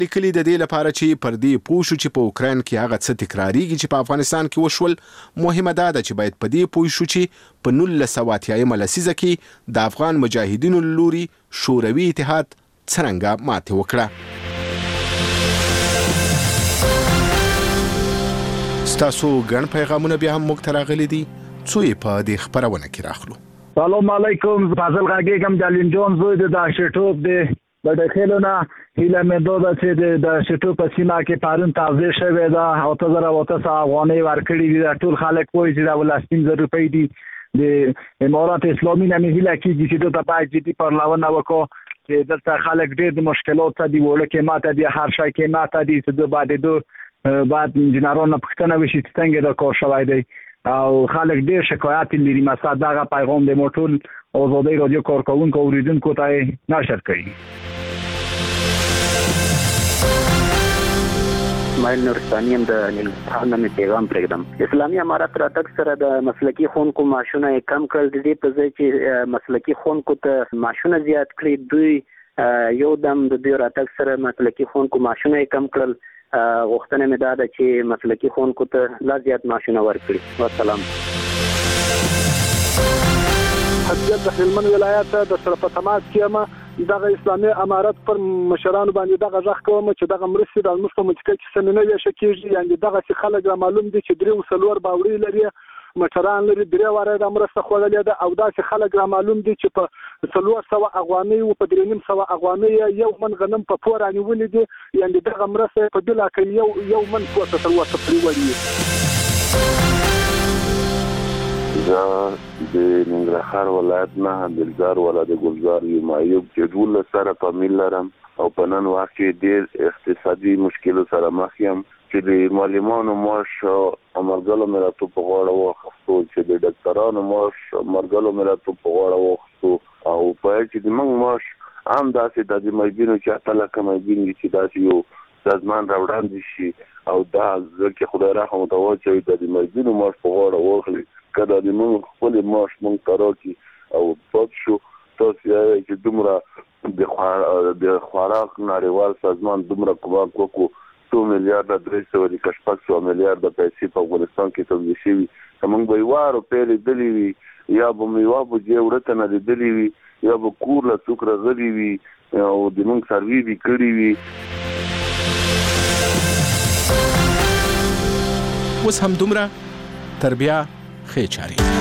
لیکلي د دې لپاره چې پر دې پوه شو چې په اوکراین کې هغه څه تکراریږي چې په افغانستان کې وشول. مهمه ده چې باید په دې پوه شو چې په 1980 لسیزه کې د افغان مجاهدینو لوري شوروي اتحاد څرنګه ماتې وکړه. ستاسو ګڼ پیغامونه بیا هم موږ ته راغلي دي، څو یې په دې خپرونه کې راخلو. سلام علیکم، فاضل غږیږم د لینجون زوی د داشټوب دی. د داخلونه هیله مې دوه چې د شټو په سیمه کې پارون توزیع شوی دا 8800 افغانۍ ورکړي دي. ټول خلک وایي چې دا 1,000 روپۍ دي. د امارات اسلامي نه مې هیله کېږي چې دوی ته باید جدي پرلاونه وکړو چې دلته خلک ډېر د مشکلات دي، وړه کې ماته دي، هر شی کې ماته دي، چې دوی بعد انجینرانو پوښتنه وشي چې څنګه دا کار شوی دی او خلک ډېر شکایت لري. مثلا دغه پیغام د موټول آزادۍ رادیو کارکونکو اوریدونکو ته نشر کړي. اسماعیل نورستاني هم د نیلوفر نه پیغام پرېږدم. اسلامي امارت راتګ سره د مسلکي ښوونکو معاشونه کم کړل. د دې په ځای چې مسلکي ښوونکو ته معاشونه زیات کړي، دوی یو دم د دوی راتګ سره مسلکي ښوونکو معاشونه کم کړل. غوښتنه مې دا ده چې مسلکي ښوونکو ته لا زیات معاشونه ورکړي. والسلام. حضرت د هلمند ولایت د شرف تماس کېما دغه اسلامي امارت پر مشرانو باندې دغه ځخ کوم چې دغه مرستې د مستو منطقه کې سمینه ویشه کېږي. یعنی دغه څه خلک معلوم دي چې درې وسلور باوري لري، مشران لري، درې واره د مرسته خوړلې ده، او دا چې خلک را معلوم دي چې په 300 افغانۍ او په 300 افغانۍ یو من غنم په پور انیولې دي. یعنی دغه مرسته په بلا کې یو من پورته تر وسه پریوړي. دا د ننګرهار ولایت نه دلزار ولا د ګلزار یو معیوب چې ټول سره فامیل لرم او په نن وخت کې ډېر اقتصادي مشکل سره مخ یم چې د معلمانو معاش امرګلو مراتو په غاړه واخستو، چې د ډاکټرانو معاش امرګلو مراتو په غاړه واخستو، او په چې د موږ معاش هم داسې د مجبورو چې اته لکه مجبور چې داسې یو سازمان راوړاندې شي او دا ځکه خدای رحم وکړي چې د مجبورو معاش په غاړه واخلي. کله د موږ خپل معاش موږ تراکي او پات شو تاسو چې دومره د خوراک نړیوال سازمان دومره کومک وکړو 2 میلیارډ 300 میلیارډ پیسې په افغانستان کې توزیع شوي. موږ به واره پیلې دلی وي یا به میوه به جوړته نه دلی وي یا به کور له څوک راغلي وي او د موږ سروي وی کړی وي. اوس هم دومره تربیه خې چاري.